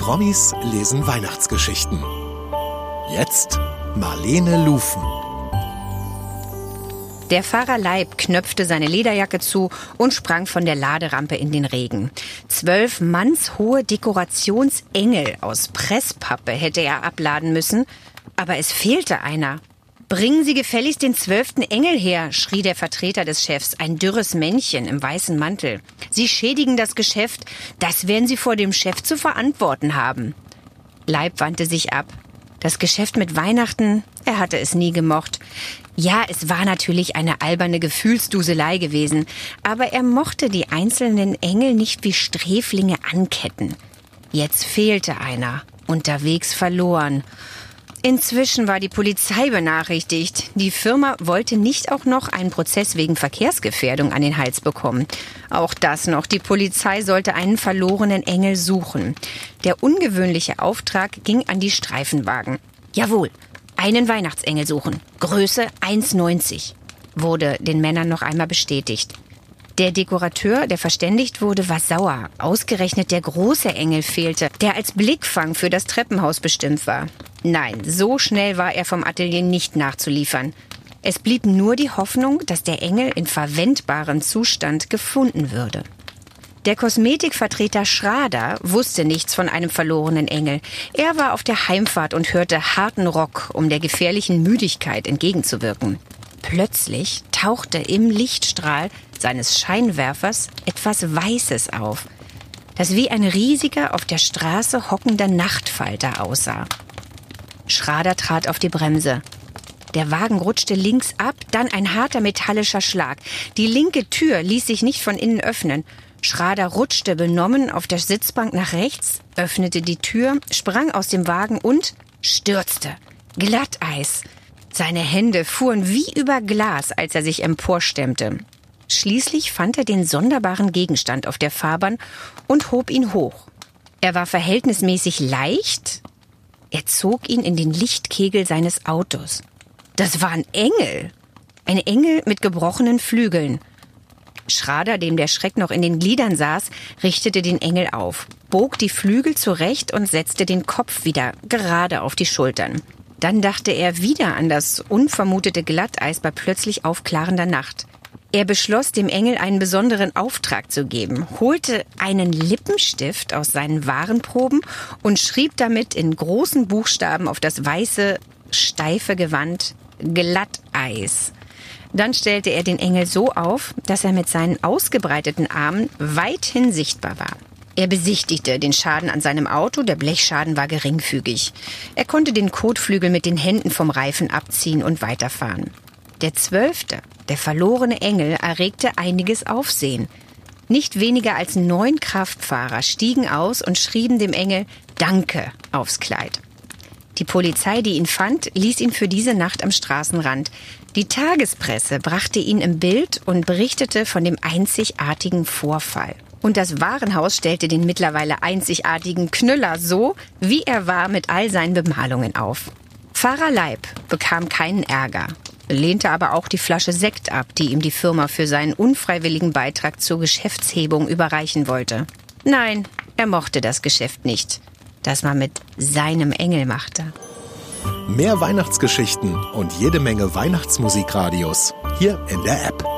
Promis lesen Weihnachtsgeschichten. Jetzt Marlene Lufen. Der Pfarrer Leib knöpfte seine Lederjacke zu und sprang von der Laderampe in den Regen. 12 mannshohe Dekorationsengel aus Presspappe hätte er abladen müssen, aber es fehlte einer. »Bringen Sie gefälligst den 12. Engel her«, schrie der Vertreter des Chefs, ein dürres Männchen im weißen Mantel. »Sie schädigen das Geschäft, das werden Sie vor dem Chef zu verantworten haben.« Leib wandte sich ab. Das Geschäft mit Weihnachten, er hatte es nie gemocht. Ja, es war natürlich eine alberne Gefühlsduselei gewesen, aber er mochte die einzelnen Engel nicht wie Sträflinge anketten. Jetzt fehlte einer, unterwegs verloren. Inzwischen war die Polizei benachrichtigt. Die Firma wollte nicht auch noch einen Prozess wegen Verkehrsgefährdung an den Hals bekommen. Auch das noch. Die Polizei sollte einen verlorenen Engel suchen. Der ungewöhnliche Auftrag ging an die Streifenwagen. Jawohl, einen Weihnachtsengel suchen. Größe 1,90. Wurde den Männern noch einmal bestätigt. Der Dekorateur, der verständigt wurde, war sauer. Ausgerechnet der große Engel fehlte, der als Blickfang für das Treppenhaus bestimmt war. Nein, so schnell war er vom Atelier nicht nachzuliefern. Es blieb nur die Hoffnung, dass der Engel in verwendbarem Zustand gefunden würde. Der Kosmetikvertreter Schrader wusste nichts von einem verlorenen Engel. Er war auf der Heimfahrt und hörte harten Rock, um der gefährlichen Müdigkeit entgegenzuwirken. Plötzlich tauchte im Lichtstrahl seines Scheinwerfers etwas Weißes auf, das wie ein riesiger, auf der Straße hockender Nachtfalter aussah. Schrader trat auf die Bremse. Der Wagen rutschte links ab, dann ein harter metallischer Schlag. Die linke Tür ließ sich nicht von innen öffnen. Schrader rutschte benommen auf der Sitzbank nach rechts, öffnete die Tür, sprang aus dem Wagen und stürzte. Glatteis. Seine Hände fuhren wie über Glas, als er sich emporstemmte. Schließlich fand er den sonderbaren Gegenstand auf der Fahrbahn und hob ihn hoch. Er war verhältnismäßig leicht. Er zog ihn in den Lichtkegel seines Autos. Das war ein Engel. Ein Engel mit gebrochenen Flügeln. Schrader, dem der Schreck noch in den Gliedern saß, richtete den Engel auf, bog die Flügel zurecht und setzte den Kopf wieder gerade auf die Schultern. Dann dachte er wieder an das unvermutete Glatteis bei plötzlich aufklarender Nacht. Er beschloss, dem Engel einen besonderen Auftrag zu geben, holte einen Lippenstift aus seinen Warenproben und schrieb damit in großen Buchstaben auf das weiße, steife Gewand Glatteis. Dann stellte er den Engel so auf, dass er mit seinen ausgebreiteten Armen weithin sichtbar war. Er besichtigte den Schaden an seinem Auto, der Blechschaden war geringfügig. Er konnte den Kotflügel mit den Händen vom Reifen abziehen und weiterfahren. Der 12., der verlorene Engel, erregte einiges Aufsehen. Nicht weniger als 9 Kraftfahrer stiegen aus und schrieben dem Engel »Danke« aufs Kleid. Die Polizei, die ihn fand, ließ ihn für diese Nacht am Straßenrand. Die Tagespresse brachte ihn im Bild und berichtete von dem einzigartigen Vorfall. Und das Warenhaus stellte den mittlerweile einzigartigen Knüller so, wie er war, mit all seinen Bemalungen auf. Pfarrer Leib bekam keinen Ärger, lehnte aber auch die Flasche Sekt ab, die ihm die Firma für seinen unfreiwilligen Beitrag zur Geschäftshebung überreichen wollte. Nein, er mochte das Geschäft nicht, das man mit seinem Engel machte. Mehr Weihnachtsgeschichten und jede Menge Weihnachtsmusikradios hier in der App.